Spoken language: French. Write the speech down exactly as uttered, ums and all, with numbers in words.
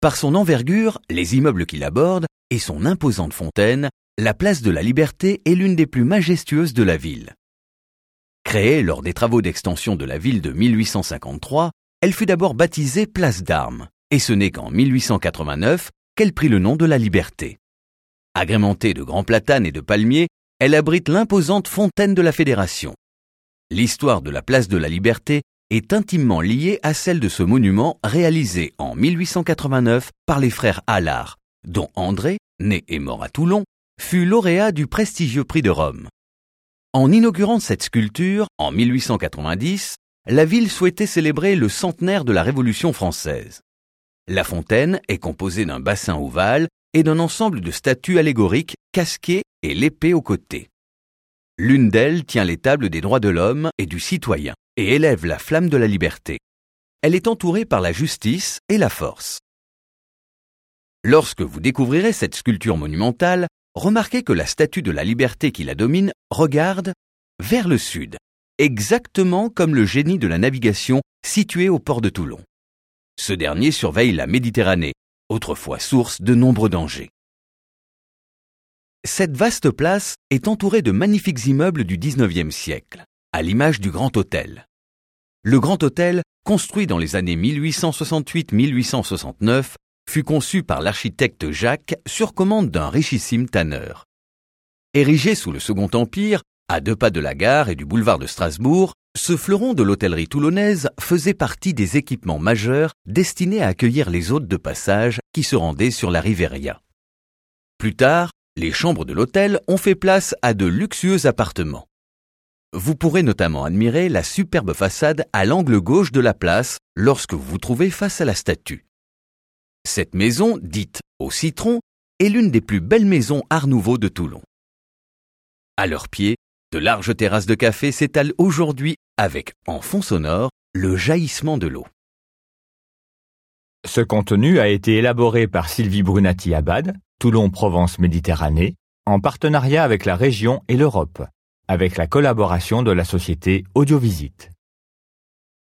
Par son envergure, les immeubles qui l'abordent et son imposante fontaine, la place de la Liberté est l'une des plus majestueuses de la ville. Créée lors des travaux d'extension de la ville de mille huit cent cinquante-trois, elle fut d'abord baptisée Place d'Armes, et ce n'est qu'en mille huit cent quatre-vingt-neuf qu'elle prit le nom de la Liberté. Agrémentée de grands platanes et de palmiers, elle abrite l'imposante fontaine de la Fédération. L'histoire de la place de la Liberté est intimement liée à celle de ce monument réalisé en mille huit cent quatre-vingt-neuf par les frères Allard, dont André, né et mort à Toulon, fut lauréat du prestigieux prix de Rome. En inaugurant cette sculpture, en mille huit cent quatre-vingt-dix, la ville souhaitait célébrer le centenaire de la Révolution française. La fontaine est composée d'un bassin ovale et d'un ensemble de statues allégoriques casquées et l'épée au côté. L'une d'elles tient les tables des droits de l'homme et du citoyen et élève la flamme de la liberté. Elle est entourée par la justice et la force. Lorsque vous découvrirez cette sculpture monumentale, remarquez que la statue de la Liberté qui la domine regarde vers le sud, exactement comme le génie de la navigation situé au port de Toulon. Ce dernier surveille la Méditerranée, autrefois source de nombreux dangers. Cette vaste place est entourée de magnifiques immeubles du dix-neuvième siècle, à l'image du Grand Hôtel. Le Grand Hôtel, construit dans les années mille huit cent soixante-huit à mille huit cent soixante-neuf, fut conçu par l'architecte Jacques sur commande d'un richissime tanneur. Érigé sous le Second Empire, à deux pas de la gare et du boulevard de Strasbourg, ce fleuron de l'hôtellerie toulonnaise faisait partie des équipements majeurs destinés à accueillir les hôtes de passage qui se rendaient sur la Riveria. Plus tard, les chambres de l'hôtel ont fait place à de luxueux appartements. Vous pourrez notamment admirer la superbe façade à l'angle gauche de la place lorsque vous vous trouvez face à la statue. Cette maison, dite au citron, est l'une des plus belles maisons Art Nouveau de Toulon. À leurs pieds, de larges terrasses de café s'étalent aujourd'hui avec, en fond sonore, le jaillissement de l'eau. Ce contenu a été élaboré par Sylvie Brunati-Abad, Toulon-Provence Méditerranée, en partenariat avec la région et l'Europe, avec la collaboration de la société Audiovisite.